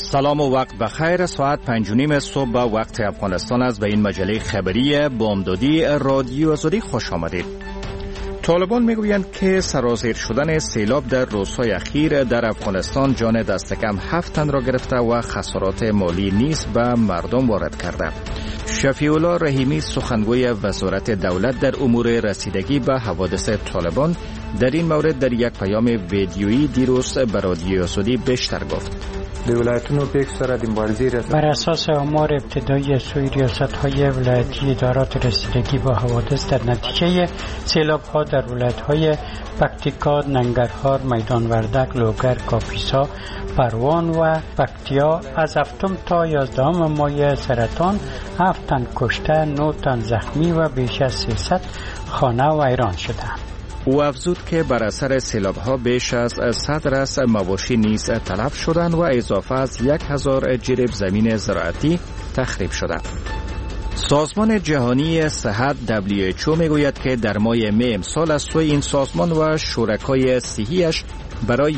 سلام و وقت بخیر. ساعت 5:30 صبح به وقت افغانستان است. به این مجله خبری بامدادی رادیو آزادی خوش آمدید. طالبان میگویند که سرازیر شدن سیلاب در روزهای اخیر در افغانستان جان دست کم 7 تن را گرفته و خسارات مالی نیز به مردم وارد کرده. شفیع الله رحیمی سخنگوی وزارت دولت در امور رسیدگی به حوادث طالبان در این مورد در یک پیام ویدیویی دیروز به رادیو آزادی بیشتر گفت. بر اساس آمار ابتدایی سوی ریاست‌های ولایتی ادارات رسیدگی با حوادث در نتیجه سیلاب‌ها در ولایت‌های پکتیکا، ننگرهار، میدان وردک، لوگر، کاپیسا، پروان و پکتیا از 7 تا 11 ماه سرطان 7 تن کشته، 9 تن زخمی و بیش از 300 خانه ویران شدند. او افزود که بر اثر سیلاب‌ها بیش از 100 رأس مواشی نیز تلف شدند و اضافه از 1000 جریب زمین زراعتی تخریب شده. سازمان جهانی صحت WHO میگوید که در ماه می امسال از سوی این سازمان و شرکای صحی‌اش برای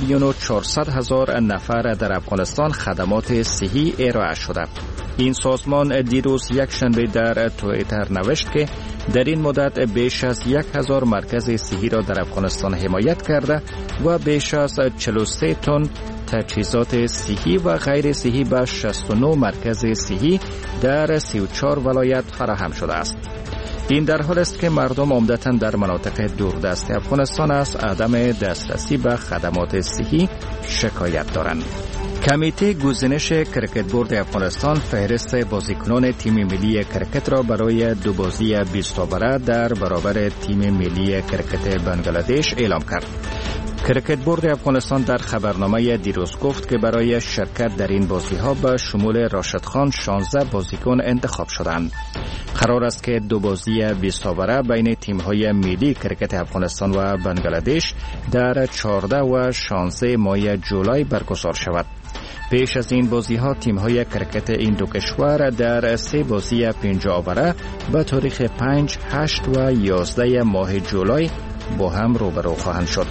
1,400,000 نفر در افغانستان خدمات صحی ارائه شده. این سازمان دیروز یک شنبه در توییتر نوشت که در این مدت بیش از 1000 مرکز صحی را در افغانستان حمایت کرده و بیش از 43 تن تجهیزات صحی و غیر صحی به 69 مرکز صحی در 34 ولایت فراهم شده است. این در حال است که مردم عمدتاً در مناطق دوردست افغانستان از عدم دسترسی به خدمات صحی شکایت دارند. کمیته گزینش کرکت بورد افغانستان فهرست بازیکنان تیم ملی کرکت را برای 2 بازی 20 اووره در برابر تیم ملی کرکت بنگلادش اعلام کرد. کرکت بورد افغانستان در خبرنامه دیروز گفت که برای شرکت در این بازی‌ها به شمول راشد خان 16 بازیکن انتخاب شدند. قرار است که 2 بازی 20 اووره بین تیم‌های ملی کرکت افغانستان و بنگلادش در 14 و 16 ماه جولای برگزار شود. پیش از این بازی‌ها تیم‌های کرکت این دو کشور در 3 بازی 50 اووره به تاریخ 5، 8 و 11 ماه جولای با هم روبرو خواهند شد.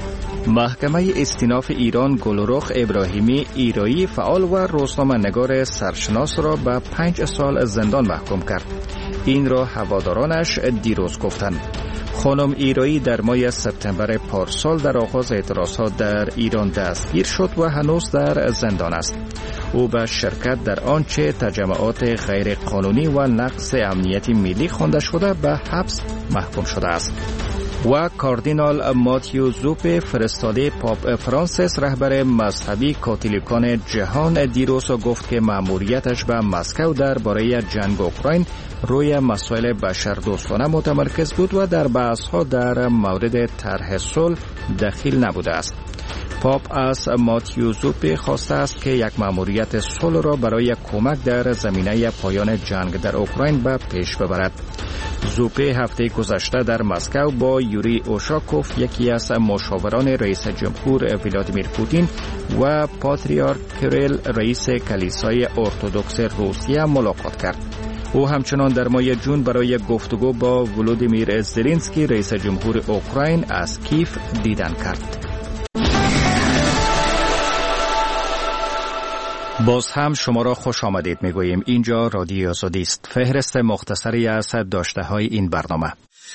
محکمه استیناف ایران گلرخ ابراهیمی ایرایی فعال و روزنامه‌نگار سرشناس را به 5 سال زندان محکوم کرد. این را هوادارانش دیروز گفتند. خانم ایرایی در ماه سپتامبر پارسال در آغاز اعتراضات در ایران دستگیر شد و هنوز در زندان است. او به شرکت در آنچه تجمعات غیر قانونی و نقض امنیت ملی خوانده شده به حبس محکوم شده است. و کاردینال ماتیو زوپ فرستاده پاپ فرانسیس رهبر مذهبی کاتولیکان جهان دیروز گفت که مأموریتش به مسکو درباره جنگ اوکراین روی مسائل بشردوستانه متمرکز بود و در بحث‌ها در مورد طرح صلح دخیل نبوده است. پاپ از ماتیو زوپ خواسته است که یک مأموریت صلح را برای کمک در زمینه پایان جنگ در اوکراین به پیش ببرد. زوپ هفته گذشته در مسکو با یوری اوشاکوف یکی از مشاوران رئیس جمهور ولادیمیر پوتین و پاتریارک کریل رئیس کلیسای ارتدوکس روسیه ملاقات کرد. او همچنان در ماه جون برای گفتگو با ولودیمیر زلنسکی رئیس جمهور اوکراین از کیف دیدن کرد. باز هم شما را خوش آمدید میگوییم. اینجا رادیو آزادی است. فهرست مختصری از داشته‌های این برنامه.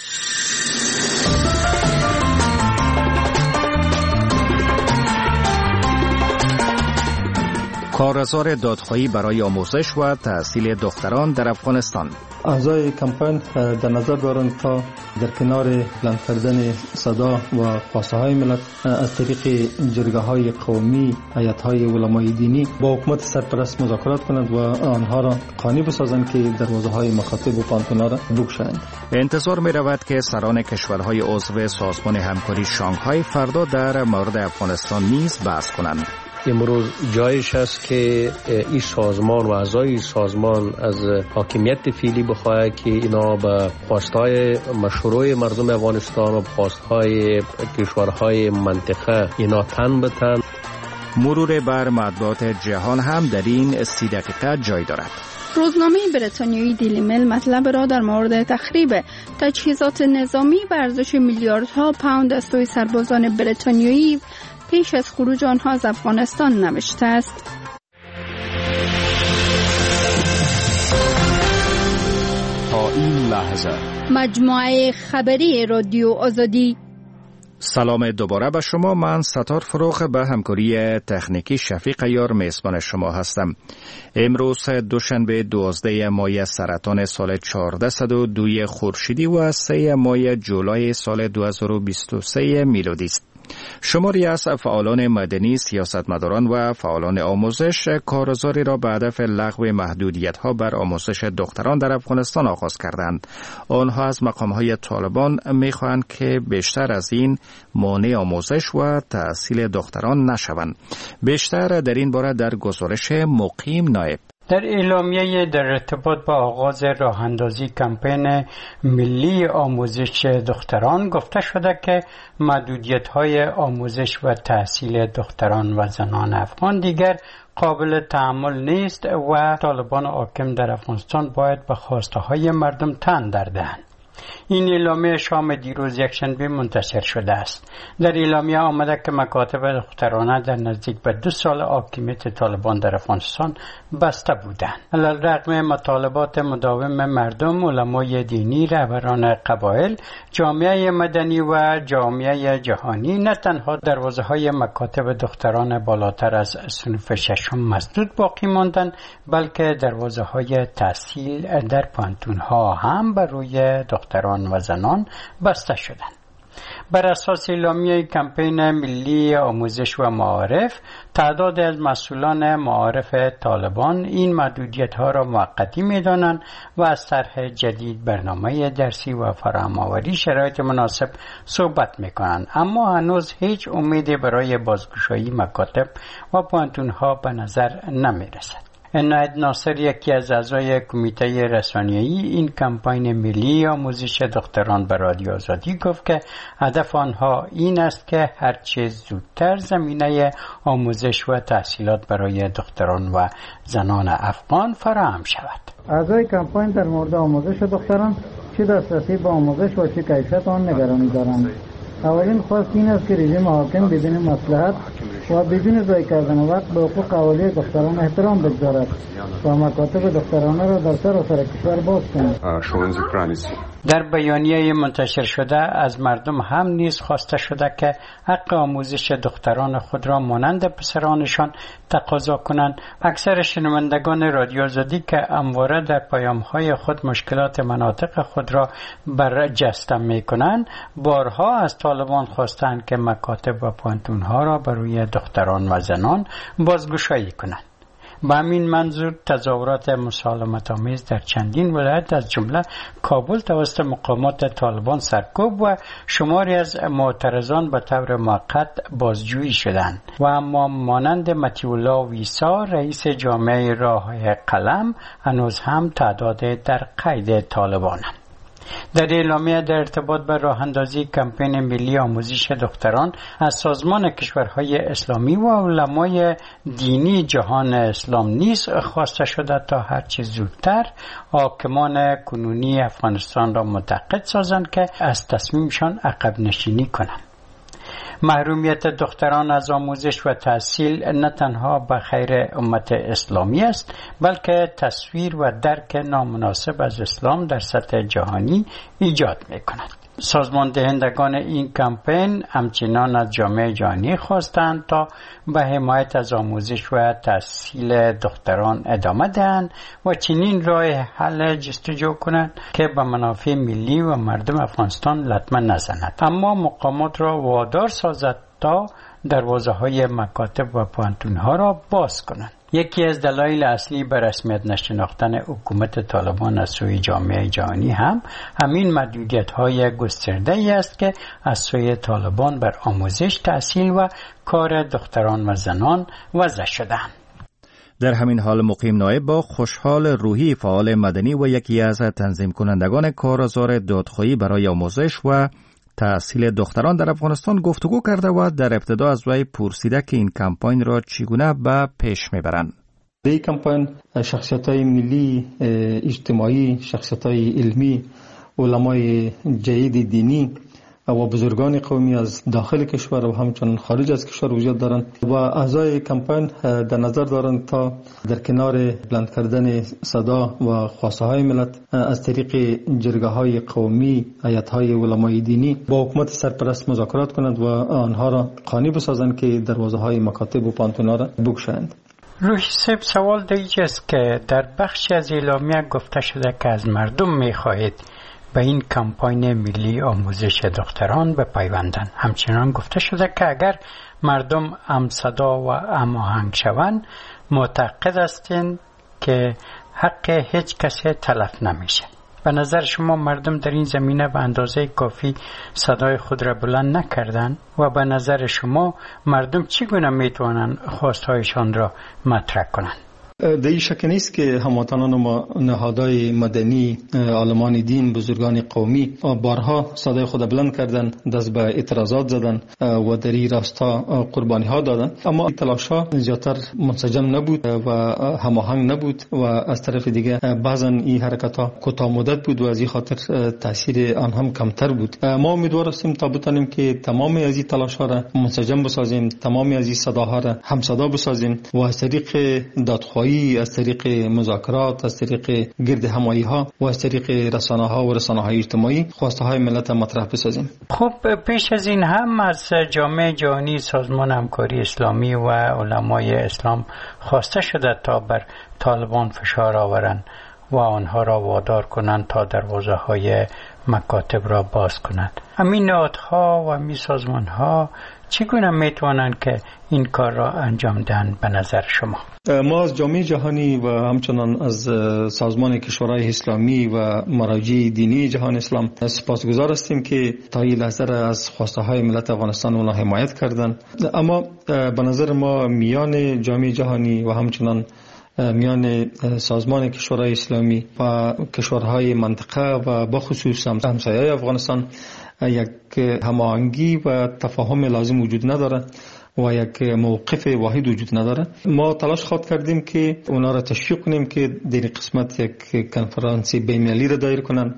کارزار دادخواهی برای آموزش و تحصیل دختران در افغانستان. اعضای کمپاین در نظر دارند تا در کنار بلند کردن صدا و خواسته های ملت از طریق جرگه های قومی، هیئت های علمای دینی با حکومت سرپرست مذاکرات کنند و آنها را قانع بسازند که دروازه های مکاتب و پانتونا را بگشایند. انتظار می رود که سران کشورهای عضو سازمان همکاری شانگهای فردا در مورد افغانستان نیز بحث کنند. امروز جایش است که این سازمان و اعضای سازمان از حاکمیت فعلی بخواهد که اینا به خواستهای مشروع مردم افغانستان و خواستهای کشورهای منطقه اینا تن به تن. مرور بر مطبوعات جهان هم در این 30 دقیقه جای دارد. روزنامه بریتانیایی دیلی میل مطلب را در مورد تخریب تجهیزات نظامی به ارزش میلیاردها پوند از سوی سربازان بریتانیایی پیش از خروج آنها از افغانستان نوشته است. این لحظه. مجموعه خبری رادیو آزادی. سلام دوباره به شما. من ستار فروغ به همکاری تکنیکی شفیق یار میزبان شما هستم. امروز دوشنبه 12 ماه سرطان سال 1402 خورشیدی و 3 ماه جولای سال 2023 میلادی است. شماری از فعالان مدنی، سیاستمداران و فعالان آموزش کارزاری را به هدف لغو محدودیت‌ها بر آموزش دختران در افغانستان آغاز کردند. آنها از مقام‌های طالبان می‌خواهند که بیشتر از این مانع آموزش و تحصیل دختران نشوند. بیشتر در این باره در گزارش مقیم نایب. در اعلامیه در ارتباط با آغاز راه اندازی کمپین ملی آموزش دختران گفته شده که محدودیت‌های آموزش و تحصیل دختران و زنان افغان دیگر قابل تحمل نیست و طالبان حاکم در افغانستان باید به خواسته‌های مردم تن دهند. این اعلامیه شام دیروز یکشنبه منتشر شده است. در اعلامیه آمده که مکاتب دخترانه در نزدیک به 2 سال حاکمیت طالبان در افغانستان بسته بودند. علیرغم مطالبات مداوم مردم، علمای دینی، رهبران قبایل، جامعه مدنی و جامعه جهانی نه تنها دروازه‌های مکاتب دختران بالاتر از صنف 6 مسدود باقی ماندند، بلکه دروازه‌های تحصیل در پانتون‌ها هم بر روی دختران و زنان بسته شدند. بر اساس اعلامیه کمپین ملی آموزش و معارف، تعداد از مسئولان معارف طالبان این محدودیت‌ها را موقتی می‌دانند و از طرح جدید برنامه درسی و فراهم‌آوری شرایط مناسب صحبت می‌کنند، اما هنوز هیچ امیدی برای بازگشایی مکاتب و پانتون‌ها به نظر نمی‌رسد. عنایت ناصر، یکی از اعضای کمیته رسانه‌ای این کمپین ملی آموزش دختران به رادیو آزادی گفت که هدف آنها این است که هر چه زودتر زمینه آموزش و تحصیلات برای دختران و زنان افغان فراهم شود. اعضای کمپین در مورد آموزش دختران چه دسترسی به آموزش و چه کیفیت آن نگرانی دارند. اولین خواست این است که رژیم حاکم بدون مصلحت و بدون ضایع کردن وقت به حقوق اولیه دختران احترام بگذارد و مکاتب دخترانه را در سراسر کشور باز کند. در بیانیه منتشر شده از مردم هم نیز خواسته شده که حق آموزش دختران خود را مانند پسرانشان تقاضا کنند. اکثر شنوندگان رادیو آزادی که همواره در پیام‌های خود مشکلات مناطق خود را برجسته می‌کنند، بارها از طالبان خواستند که مکاتب و پانتون‌ها را بر روی دختران و زنان بازگشایی کنند. با همین منظور تظاهرات مسالمت‌آمیز در چندین ولایت از جمله کابل توسط مقامات طالبان سرکوب و شماری از معترضان به طور موقت بازجویی شدند و اما مانند مطیع‌الله ویسا، رئیس جامعه راه قلم، هنوز هم تعداد در قید طالبانند. در اعلامیه در ارتباط با راه اندازی کمپین ملی آموزش دختران از سازمان کشورهای اسلامی و علمای دینی جهان اسلام نیز خواسته شده تا هرچه زودتر حاکمان کنونی افغانستان را متقاعد سازند که از تصمیمشان عقب نشینی کنند. محرومیت دختران از آموزش و تحصیل نه تنها به خیر امت اسلامی است، بلکه تصویر و درک نامناسب از اسلام در سطح جهانی ایجاد می‌کند. سازمان دهندگان این کمپین همچنان از جامعه جهانی خواستند تا به حمایت از آموزش و تحصیل دختران ادامه دهند و چنین راه حل جستجو کنند که به منافع ملی و مردم افغانستان لطمه نزند، اما مقامات را وادار سازد تا دروازه‌های مکاتب و پانتون‌ها را باز کنند. یکی از دلایل اصلی به رسمیت نشناختن حکومت طالبان از سوی جامعه جهانی هم همین محدودیت‌های گسترده‌ای است که از سوی طالبان بر آموزش، تحصیل و کار دختران و زنان وضع شده‌اند. در همین حال مقیم نایب با خوشحال روحی، فعال مدنی و یکی از تنظیم کنندگان کارزار دادخواهی برای آموزش و تحصیل دختران در افغانستان گفتگو کرده و در ابتدا از وی پرسیده که این کمپین را چگونه به پیش میبرند. در این کمپین شخصیت‌های ملی، اجتماعی، شخصیت‌های علمی، علمای جدید دینی و بزرگان قومی از داخل کشور و همچنین خارج از کشور وجود دارند و اعضای کمپین در نظر دارند تا در کنار بلند کردن صدا و خواسته های ملت از طریق جرگه های قومی، هیئت های علمای دینی با حکومت سرپرست مذاکرات کنند و آنها را قانع بسازند که دروازه های مکاتب و پانتونا را بگشایند. روحی صاحب، سوال دیگه است که در بخشی از اعلامیه گفته شده که از مردم می‌خواهید به این کمپاین ملی آموزش دختران بپیوندند. همچنان گفته شده که اگر مردم همصدا و هماهنگ شوند معتقد هستند که حق هیچ کسی تلف نمیشه. به نظر شما مردم در این زمینه به اندازه کافی صدای خود را بلند نکردند و به نظر شما مردم چگونه میتوانند خواستهایشان را مطرح کنند؟ در این شک نیست که هموطنان ما، نهادهای مدنی، عالمان دین، بزرگان قومی بارها صدای خود بلند کردند، دست به اعتراضات زدند و در این راستا قربانی ها دادند، اما تلاش ها زیادتر منسجم نبود و هماهنگ نبود و از طرف دیگه بعضا این حرکت ها کوتاه مدت بود و از این خاطر تاثیر آن هم کمتر بود. ما امیدوار هستیم تا بتونیم که تمام از این تلاش ها را منسجم بسازیم، تمام از این صداها را همصدا بسازیم و از طریق دادخواهی، از طریق مذاکرات، از طریق گرد همایی ها و از طریق رسانه ها و رسانه های اجتماعی خواسته های ملت مطرح بسازیم. خب پیش از این هم از جامعه جهانی، سازمان همکاری اسلامی و علمای اسلام خواسته شده تا بر طالبان فشار آورند و آنها را وادار کنند تا دروازه های مکاتب را باز کنند. همین نهادها و همین سازمان ها چگونه میتوانند که این کار را انجام دهند به نظر شما؟ ما از جامعه جهانی و همچنان از سازمان کشورهای اسلامی و مراجع دینی جهان اسلام سپاسگزار هستیم که تا این لحظه را از خواسته های ملت افغانستان اونا حمایت کردند. اما به نظر ما میان جامعه جهانی و همچنان میان سازمان کشورهای اسلامی و کشورهای منطقه و بخصوص همسایه‌های افغانستان یک هماهنگی و تفاهم لازم وجود نداره و یک موقف واحد وجود نداره. ما تلاش خواهد کردیم که اونا را تشویق کنیم که در قسمت یک کنفرانس بین‌المللی را دایر کنند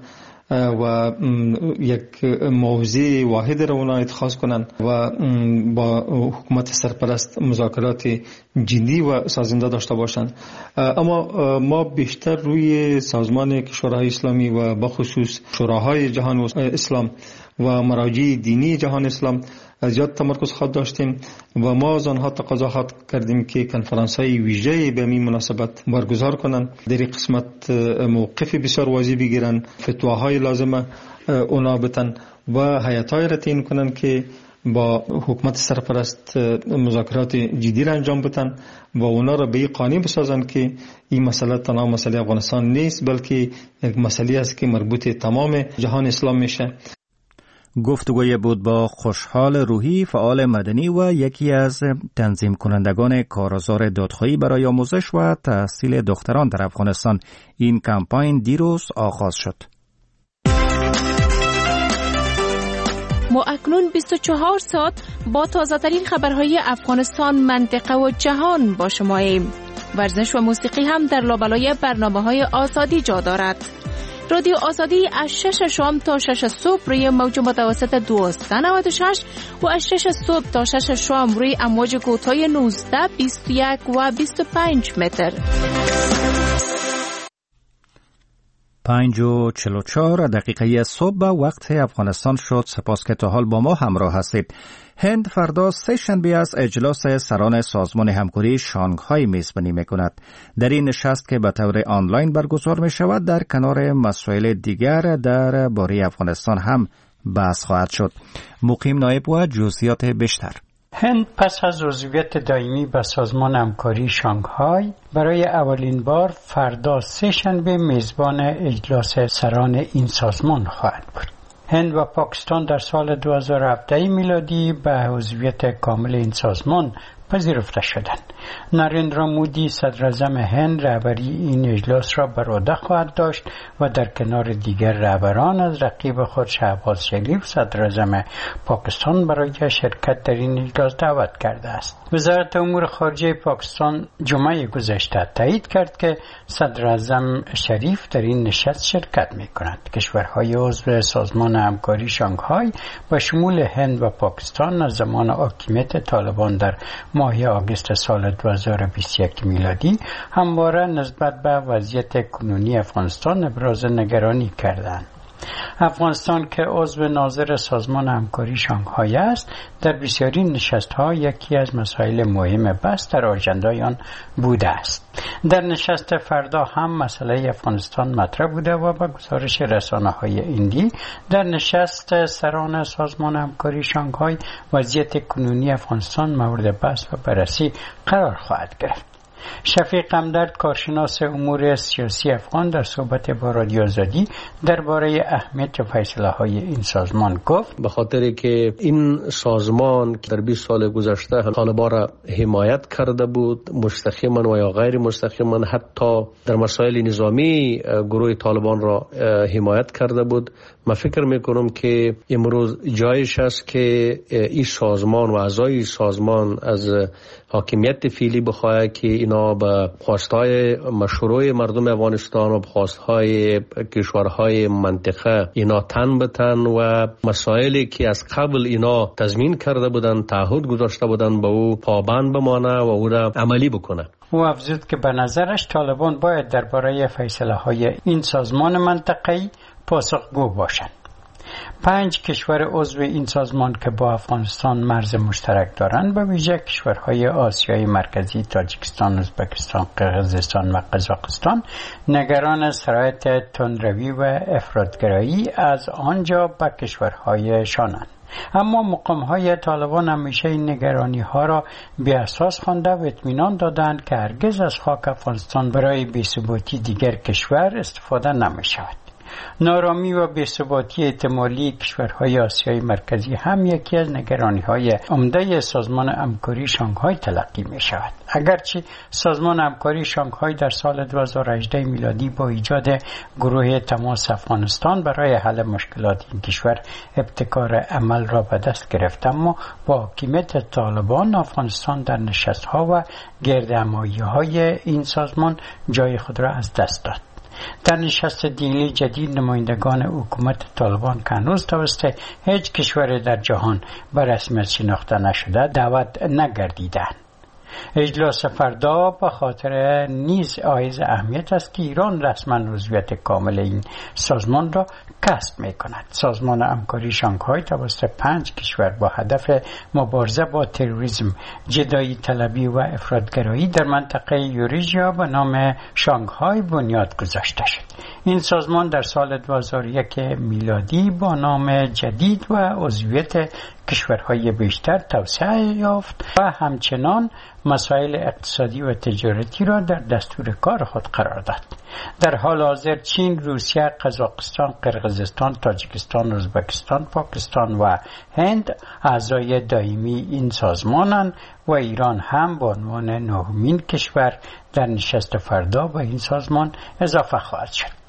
و یک موضوع واحد را اونا اتخاذ کنند و با حکومت سرپرست مذاکرات جدی و سازنده داشته باشند. اما ما بیشتر روی سازمان کشورهای اسلامی و بخصوص شوراهای جهان اسلام و مراجع دینی جهان اسلام زیاد تمرکز خواهد داشتیم و ما از آنها تقاضا خواهد کردیم که کنفرانس های ویژه به این مناسبت برگزار کنند، در این قسمت موقف بسیار واضح بگیرند، فتواهای لازمه اونا بتن و هیئت های را تعیین کنند که با حکومت سرپرست مذاکرات جدی را انجام بدن و اونا را به این قانع بسازند که این مسئله تنها مسئله افغانستان نیست بلکه یک مسئله است که مربوط تمام جهان اسلام میشه. گفتگوی بود با خوشحال روحی، فعال مدنی و یکی از تنظیم کنندگان کارزار دادخواهی برای آموزش و تحصیل دختران در افغانستان. این کمپاین دیروز آغاز شد. ما اکنون 24 ساعت با تازه‌ترین خبرهای افغانستان، منطقه و جهان با شماییم. ورزش و موسیقی هم در لابلای برنامه‌های آزادی جا دارد. رادیو آزادی از 6 شام تا 6 صبح روی موج متوسط 1296 و از 6 صبح تا 6 شام روی امواج کوتاه 19، 21 و 25 متر. 5:44 صبح وقت افغانستان شد. سپاس که تا حال با ما همراه هستید. هند فردا سه شنبه از اجلاس سران سازمان همکاری شانگهای میزبانی میکند. در این نشست که به طور آنلاین برگزار می شود در کنار مسائل دیگر در باره افغانستان هم بحث خواهد شد. مقیم نایب و جزئیات بیشتر. هند پس از عضویت دائمی به سازمان همکاری شانگهای برای اولین بار فردا سه شنبه میزبان اجلاس سران این سازمان خواهد بود. هند و پاکستان در سال 2017 میلادی به عضویت کامل این سازمان پذیرفته شدند. نریندرا مودی صدر اعظم هند رهبری این اجلاس را بر عهده خواهد داشت و در کنار دیگر رهبران از رقیب خود شهباز شریف صدر اعظم پاکستان برای شرکت در این اجلاس دعوت کرده است. وزارت امور خارجه پاکستان جمعه گذشته تایید کرد که صدر اعظم شریف در این نشست شرکت می‌کند. کشورهای عضو سازمان همکاری شانگهای با شمول هند و پاکستان از زمان حاکمیت طالبان در ماه آگوست سال 2021 میلادی همواره نسبت به وضعیت کنونی افغانستان ابراز نگرانی کردند. افغانستان که عضو ناظر سازمان همکاری شانگهای است، در بسیاری نشست‌ها یکی از مسائل مهم بحث در آژندای آن بوده است. در نشست فردا هم مسئله افغانستان مطرح بوده و با گزارش رسانه‌های هندی در نشست سران سازمان همکاری شانگهای وضعیت کنونی افغانستان مورد بحث و بررسی قرار خواهد گرفت. شفیق همدرد کارشناس امور سیاسی افغان در صحبت با رادیو آزادی درباره اهمیت فیصله‌های این سازمان گفت: به خاطر که این سازمان که در 20 سال گذشته طالبان را حمایت کرده بود، مستقیما و یا غیر مستقیما، حتی در مسائل نظامی گروه طالبان را حمایت کرده بود. من فکر میکنم که امروز جایش است که این سازمان و اعضای سازمان از حاکمیت فعلی بخواهد که اینا به خواستهای مشروع مردم افغانستان و به خواستهای کشورهای منطقه اینا تن به تن و مسائلی که از قبل اینا تضمین کرده بودن، تعهد گذاشته بودن، به او پابند بمانه و او را عملی بکنه. او افزود که به نظرش طالبان باید درباره فیصله های این سازمان منطقه‌ای پاسخگو باشند. 5 کشور عضو این سازمان که با افغانستان مرز مشترک دارند، به ویژه کشورهای آسیای مرکزی تاجیکستان، ازبکستان، قرقیزستان و قزاقستان، نگران سرایت تندروی و افراطگرایی از آنجا به کشورهایشانند. اما مقام‌های طالبان همیشه این نگرانی‌ها را بی اساس خوانده و اطمینان دادند که هرگز از خاک افغانستان برای بی‌ثباتی دیگر کشور استفاده نمی‌شود. نارامی و بی‌ثباتی احتمالی کشورهای آسیای مرکزی هم یکی از نگرانی‌های عمده سازمان همکاری شانگهای تلقی می‌شود. اگرچه سازمان همکاری شانگهای در سال 2018 میلادی با ایجاد گروه تماس افغانستان برای حل مشکلات این کشور ابتکار عمل را به دست گرفت، اما با حاکمیت طالبان افغانستان در نشست‌ها و گردهمایی‌های این سازمان جای خود را از دست داد. در نشست دیلی جدید نمایندگان حکومت طالبان که هنوز توسط هیچ کشور در جهان به رسمیت شناخته نشده دعوت نگردیدند. اجلاس فردا به خاطر نیز حائز اهمیت است که ایران رسما عضویت کامل این سازمان را کسب می‌کند. سازمان همکاری شانگهای توسط 5 کشور با هدف مبارزه با تروریسم، جدایی طلبی و افراطگرایی در منطقه یوریژیا به نام شانگهای بنیاد گذاشته شد. این سازمان در سال 2001 میلادی با نام جدید و عضویت کشورهای بیشتر توسعه یافت و همچنان مسائل اقتصادی و تجارتی را در دستور کار خود قرار داد. در حال حاضر چین، روسیه، قزاقستان، قرقیزستان، تاجیکستان، ازبکستان، پاکستان و هند اعضای دائمی این سازمانند و ایران هم به عنوان 9مین کشور در نشست فردا به این سازمان اضافه خواهد شد.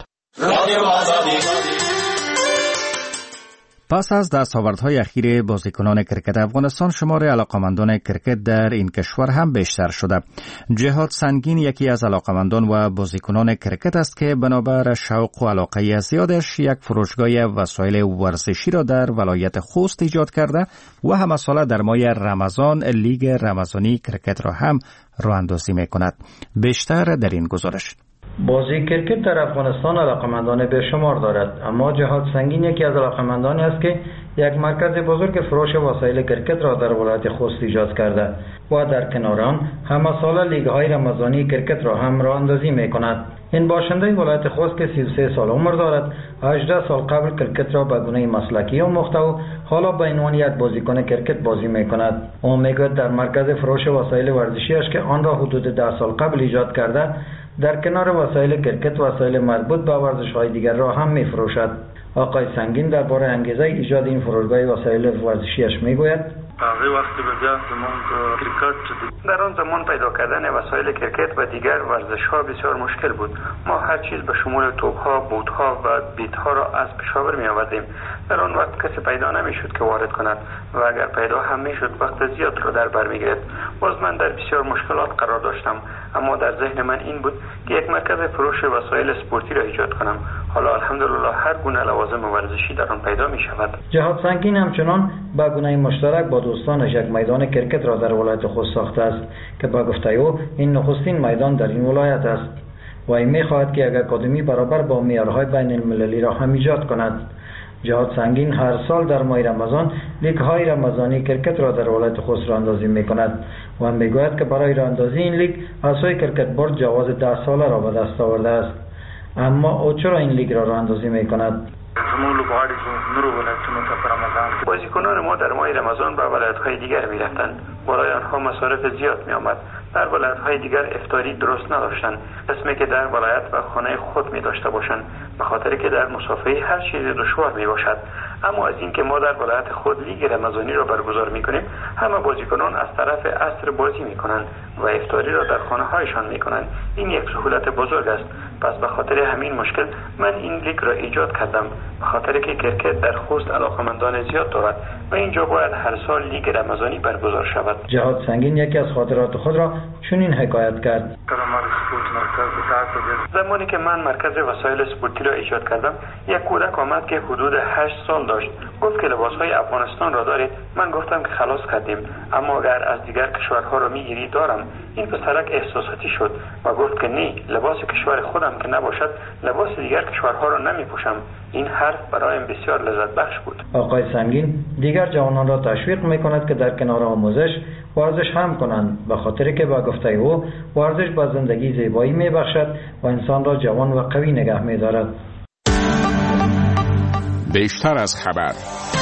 پس از دستاوردهای اخیر بازیکنان کرکت افغانستان، شمار علاقمندان کرکت در این کشور هم بیشتر شده. جهاد سنگین یکی از علاقمندان و بازیکنان کرکت است که بنابر شوق و علاقه زیادش یک فروشگاه وسایل ورزشی را در ولایت خوست ایجاد کرده و همه ساله در ماه رمضان لیگ رمضانی کرکت را هم راه اندازی می‌کند. بیشتر در این گزارش. بازی کرکت در افغانستان علاقمندان بیشمار دارد، اما جهاد سنگین یکی از علاقمندانی است که یک مرکز بزرگ فروش وسایل کرکت را در ولایت خوست ایجاد کرده و در کنار آن همه ساله لیگ‌های رمضانی کرکت را هم راه اندازی می‌کند. این باشنده ولایت خوست که 33 سال عمر دارد، 18 سال قبل کرکت را به گونه مسلکی آموخته و حالا به عنوان یک بازیکن کرکت بازی می‌کند. او می‌گوید در مرکز فروش وسایل ورزشی‌اش که آن را حدود 10 سال قبل ایجاد کرده، در کنار وسایل کرکت وسایل مربوط به ورزش‌های دیگر را هم می‌فروشد. آقای سنگین درباره انگیزه ایجاد این فروشگاه وسایل ورزشی‌اش می‌گوید: هغه وخت به بیا زمونږ کرکټ در آن زمان پیدا کردن وسایل کرکت و دیگر ورزش‌ها بسیار مشکل بود. ما هر چیز به شمول توپ‌ها، بوت‌ها و بیت‌ها را از پشاور می‌آوردیم. در آن وقت کسی پیدا نمی‌شد که وارد کند و اگر پیدا هم می‌شد وقت زیاد را در بر می‌گرفت. باز من در بسیار مشکلات قرار داشتم، اما در ذهن من این بود که یک مرکز فروش وسایل اسپورتی را ایجاد کنم. حالا الحمدلله هر گونه لوازم ورزشی در آن پیدا می‌شود. جهاد سنگین همچنان با گونه مشترک با دوستانش یک میدان کرکت را در ولایت خوست ساخته است که با گفته او این نخستین میدان در این ولایت است و این می‌خواهد که یک اکادمی برابر با معیارهای بین المللی را هم ایجاد کند. جهاد سنگین هر سال در ماه رمضان لیگ‌های رمضانی کرکت را در ولایت خوست راهاندازی می‌کند و می‌گوید که برای راهاندازی این لیگ اسای کرکت بورد جواز 10 ساله را به دست آورده است. اما او چرا این لیگ را راهاندازی می‌کند؟ بازیکنان ما در ماه رمضان به ولایت‌های دیگر می‌رفتند. برای آنها مصارف زیاد می‌آمد. در ولایت‌های دیگر افطاری درست نداشتند، قسمی که در ولایت و خانه خود می‌داشته باشند، به خاطر که در مسافری هر چیز دشوار می‌باشد. اما از اینکه ما در ولایت خود لیگ رمضانی را برگزار می‌کنیم، همه بازیکنان از طرف عصر بازی می‌کنند و افطاری را در خانه‌هایشان می‌کنند. این یک سهولت بزرگ است. پس به خاطر همین مشکل من این لیگ را ایجاد کردم، به خاطر که کرکت در خوست علاقه‌مندان زیاد دارد و اینجا باید هر سال لیگ رمضانی برگزار شود. جهاد سنگین یکی از خاطرات خود را چنین حکایت کرد: زمانی که من مرکز وسایل اسپورتی را ایجاد کردم، یک کودک آمد که حدود 8 سال داشت. گفت که لباس‌های افغانستان را دارید؟ من گفتم که خلاص کردیم، اما اگر از دیگر کشورها را می‌گیری دارم. این پسرک احساساتی شد و گفت که نه، لباس کشور خودم که نباشد لباس دیگر کشورها را نمی‌پوشم. این حرف برایم بسیار لذت بخش بود. آقای سنگین دیگر جوانان را تشویق می‌کند که در کنار آموزش ورزش هم کنند، به خاطر که با گفته او ورزش به زندگی زیبایی می‌بخشد و انسان را جوان و قوی نگه می‌دارد. بیشتر از خبر.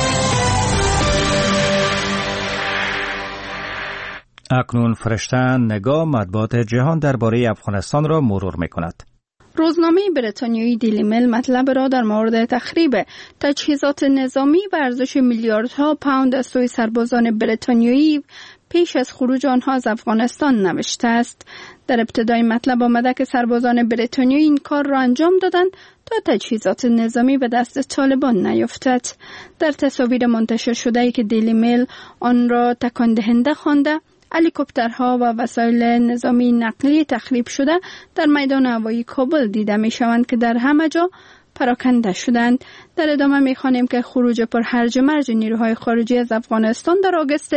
اکنون فرشته نگاه مطبوعات جهان درباره افغانستان را مرور می‌کند. روزنامه بریتانیایی دیلی میل مطلب را در مورد تخریب تجهیزات نظامی و ارزش میلیاردها پوند از سوی سربازان بریتانیایی پیش از خروج آنها از افغانستان نوشته است. در ابتدای مطلب آمده که سربازان بریتانیایی این کار را انجام دادند تا تجهیزات نظامی به دست طالبان نیفتد. در تصاویر منتشر شده که دیلی میل آن را تکان دهنده خوانده، هلیکوپترها و وسایل نظامی نقلی تخریب شده در میدان هوایی کابل دیده می شوند که در همه جا پراکنده شدند. در ادامه می خوانیم که خروج پر هرج و مرج نیروهای خارجی از افغانستان در آگوست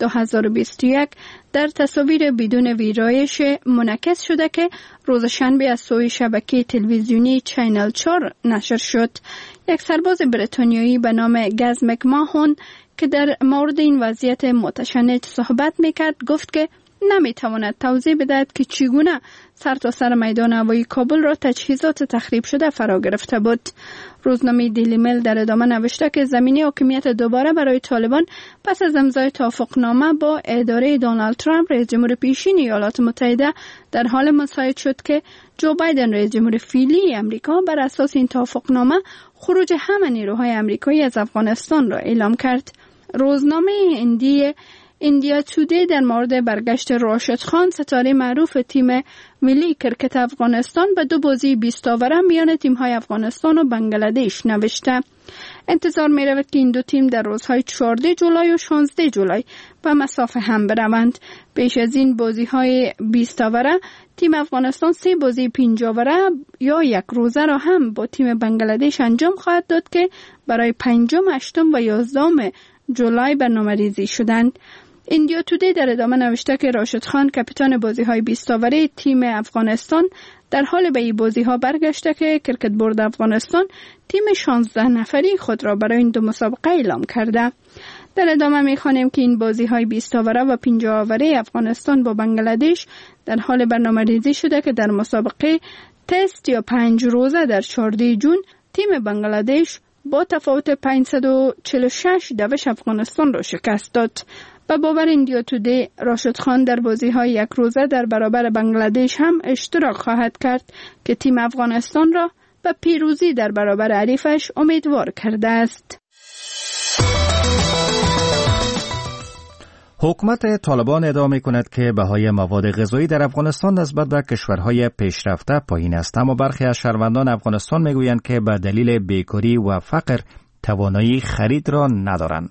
2021 در تصاویر بدون ویرایش منعکس شده که روز شنبه از سوی شبکه تلویزیونی چینل 4 نشر شد. یک سرباز بریتانیایی به نام گز مکماهون که در مورد این وضعیت متشنج صحبت میکرد گفت که نمیتواند توضیح بدهد که چگونه سرتاسر میدان هوایی کابل را تجهیزات تخریب شده فرا گرفته بود. روزنامه دیلی میل در ادامه نوشته که زمینه حاکمیت دوباره برای طالبان پس از امضای توافقنامه با اداره دونالد ترامپ رئیس جمهور پیشین ایالات متحده در حال مساعد شد که جو بایدن رئیس جمهور فعلی امریکا بر اساس این توافقنامه خروج همه نیروهای امریکایی از افغانستان را اعلام کرد. روزنامه ایندیا تودی در مورد برگشت راشد خان ستاره معروف تیم ملی کرکت افغانستان به 2 بازی 20 اوره میان تیم‌های افغانستان و بنگلادش نوشته. انتظار می رود که این دو تیم در روزهای 14 جولای و 16 جولای به مسافه هم بروند. پیش از این بازی‌های 20 اوره تیم افغانستان 3 بازی 5 اوره یا 1 روزه را هم با تیم بنگلادش انجام خواهد داد که برای 5، 8 و 11 جولای برنامه‌ریزی شدند. ایندیا تودی در ادامه نوشته که راشد خان کاپیتان بازی‌های 20 اوره تیم افغانستان در حال به این بازی‌ها برگشته که کرکت بورد افغانستان تیم 16 نفری خود را برای این 2 مسابقه اعلام کرده. در ادامه می‌خوانیم که این بازی‌های 20 اوره و 50 اوره افغانستان با بنگلادش در حال برنامه‌ریزی شده که در مسابقه تست یا 5 روزه در 14 جون تیم بنگلادش با تفاوت 546 دوش افغانستان را شکست داد. به باور ایندیا تودی راشد خان در بازی‌های 1 روزه در برابر بنگلادش هم اشتراک خواهد کرد که تیم افغانستان را به پیروزی در برابر حریفش امیدوار کرده است. حکومت طالبان ادعا می‌کند که بهای مواد غذایی در افغانستان نسبت به کشورهای پیشرفته پایین است، اما برخی از شهروندان افغانستان میگویند که به دلیل بیکاری و فقر توانایی خرید را ندارند.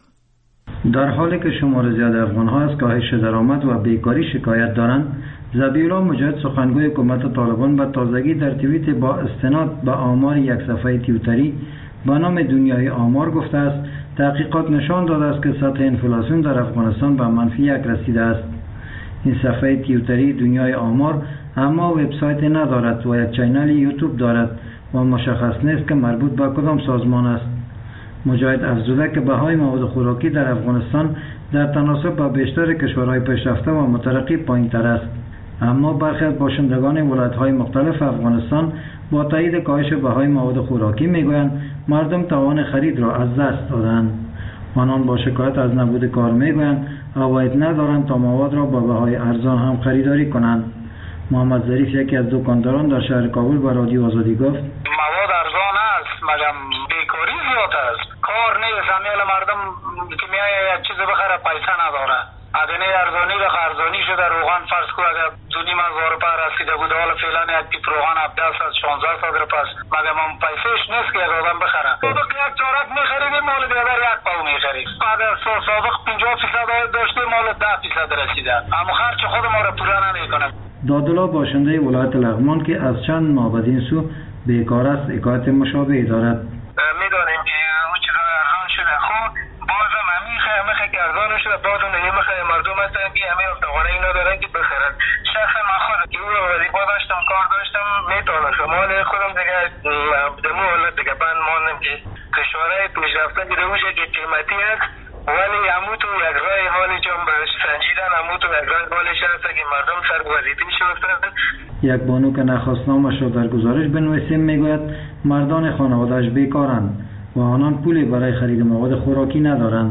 در حالی که شمار زیاد افغان‌ها از کاهش درآمد و بیکاری شکایت دارند، ذبیح‌الله مجاهد سخنگوی حکومت طالبان به تازگی در توییت با استناد به آمار یک صفحه توییتری به نام دنیای آمار گفته است تحقیقات نشان داده است که سطح انفلاسیون در افغانستان به -1 رسیده است. این صفحه توییتری دنیای آمار اما وبسایت ندارد و یک چینل یوتیوب دارد و مشخص نیست که مربوط به کدام سازمان است. مجاهد افزوده که بهای مواد خوراکی در افغانستان در تناسب با بیشتر کشورهای پیشرفته و مترقی پایین‌تر است، اما برخی از باشندگان ولایت‌های مختلف افغانستان با تایید کاهش بهای مواد خوراکی میگویند مردم توان خرید را از دست دادند. آنان با شکایت از نبود کار میگویند عواید ندارند تا مواد را با بهای ارزان هم خریداری کنند. محمد ظریف یکی از دکانداران در شهر کابل به رادیو آزادی گفت مواد ارزان است مگر بیکاری زیاد است، کار نیست، همیشه مردم که میایه یک چیز بخره پیسه نداره. اگر ارزانی را ارزانی شده، روغن فرض کو اگر 2,500 روپیه رسیده بود، حالا فعلا یک پیپ روغن 1700-1600 روپیه است، مگر من پیسهش نیست که یک آدم بخره. صادق یک چارک میخریدیم، مال دیگر یک پاو میخرید. اگر صادق 50% داشتیم، مال 10% رسیده، اما خرج خود ما را پورا نمیکنه. دادالله باشنده ولایت لغمان که از چند ماه بدین سو بیکار است حکایت مشابهی دارد. میدانیم که اون چیزا ارزان شده، خب بازم همیشه که ارزان شده، بازم نمیخه مردم هستن که همه توانایی اینا دارن که بخرن. شخصا من خودم که اون وظیفه داشتم، کار داشتم، میتونم شمال خودم دیگه دمو حالت دیگه بند ماندم که کشورهای پیشرفته دیده باشه که قیمتی هست، ولی هموتو یک رای حالی چون برش سنجیدن، هموتو یک رای حالش هست که مردم سر وظیفه شدن. یک بانو که نخواستنامش را در گزارش بنویسیم میگوید مردان خانواده‌اش بیکارند و آنان پولی برای خرید مواد خوراکی ندارند.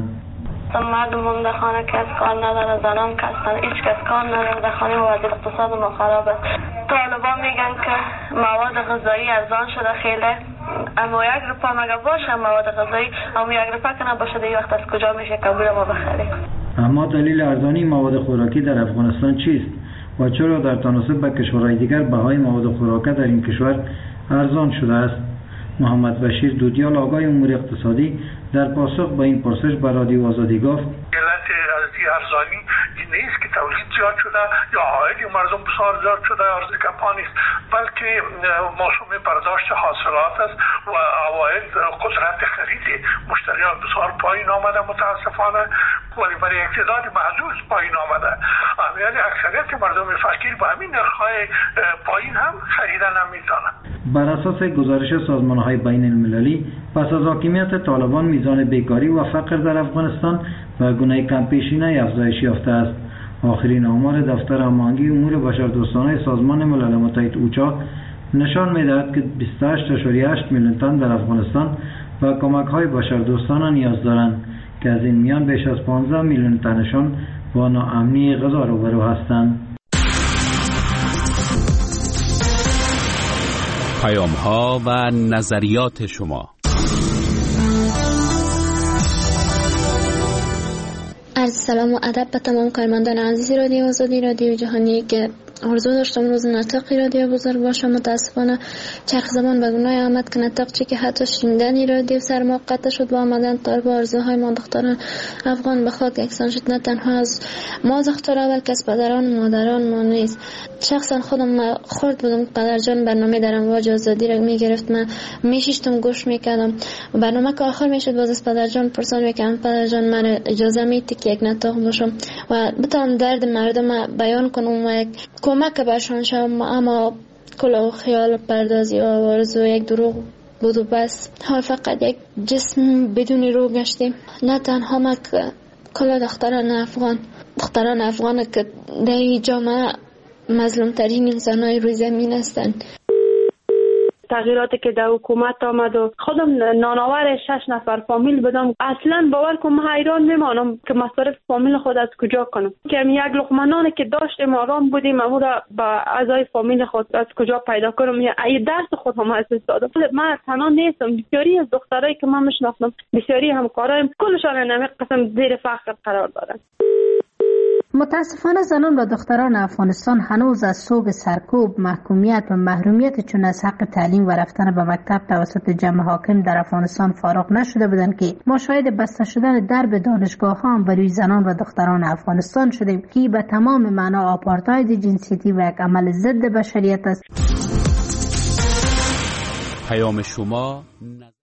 مردم در خانه کس کار نداره، زنان کسان، هیچ کس کار نداره در خانه و وضع اقتصاد ما خراب است. طالبان میگن که مواد غذایی ارزان شده خیلی، اما 1 روپیه مگه باشه مواد غذایی، اما 1 روپیه که نباشه دیگه وقت از کجا میشه قبول ما بخریم؟ اما دلیل ارزانی مواد خوراکی در افغانستان چیست و چرا در تناسب با کشورهای دیگر بهای مواد خوراکی در این کشور ارزان شده است؟ محمد بشیر دودیال آقای امور اقتصادی در پاسخ به این پرسش به رادیو آزادی گفت علت ارزانی این نیست که تولید زیاد شده یا عاید مردم بسیار زیاد شده یا ارز کمپان نیست، بلکه موسم برداشت حاصلات است و عواید قدرت خرید مشتریان بسیار پایین آمده متاسفانه، ولی برای یک تعداد محدود پایین آمده، یعنی اکثریت مردم فقیر به همین نرخ‌های پایین هم خریدن نمیتونن. بر اساس گزارش سازمان‌های بین المللی پس از حاکمیت طالبان میزان بیکاری و فقر در افغانستان به گونه کمپیشینه افزایش یافته است. آخرین آمار دفتر هماهنگی امور بشردوستانه سازمان ملل متحد اوچا نشان می‌دهد که 28.8 میلیون تن در افغانستان به کمک‌های بشردوستانه نیاز دارند که از این میان بیش از 15 میلیون تنشان با ناامنی غذا روبرو هستند. پیام‌ها و نظریات شما. عرض سلام و ادب به تمام کارمندان عزیز رادیو آزادی، رادیو جهانی که آرزو داشتم روز نطقی رادیو بزرگ باشه. متاسفانه چرخ زمان به گناه آمد که نطق چی که حتی شنیدنی رادیو سر ما قطع شد و آمدن طالب آرزوهای ما دختران افغان به خاک یکسان شد. نه تنها از ما دخترها بلکه از پدران و مادران ما نیز. شخصا خودم خورد بودم پدر جان برنامه در امواج آزادی را میگرفت، من میشیشتم گوش میکردم برنامه که آخر میشد باز از پدر جان پرسان میکردم پدر جان من اجازه میدی که یک نطق باشم و بتونم درد مردم بیان کنم و یک کمک برشان شوم، اما کل خیال پردازی و آرزو یک دروغ بود و بس. حال فقط یک جسم بدون روح گشتیم. نه تنها ما که کل دختران افغان که در این جامعه مظلوم ترین انسان‌های روی زمین هستند. تغییراتی که در حکومت آمد و خودم نانآور 6 نفر فامیل بدم، اصلا باور کنم حیران میمانم که مصارف فامیل خود از کجا کنم، که یک لقمه نانی که داشتیم آرام بودیم اما را با اعضای فامیل خود از کجا پیدا کنم، یا ای درس خود هم از دادم. من تنها نیستم، بسیاری از دخترایی که من میشناسم، بسیاری همکارایم، کلشان نمی قسم زیر فقر قرار دارن. متاسفانه زنان و دختران افغانستان هنوز از صوب سرکوب، محکومیت و محرومیت چون از حق تعلیم و رفتن به مکتب توسط جمع حاکم در افغانستان فارغ نشده بودند که ما شاهد بسته شدن درب دانشگاه ها بر روی زنان و دختران افغانستان شدیم که به تمام معنا آپارتاید جنسیتی و یک عمل ضد بشریت است. پیام شما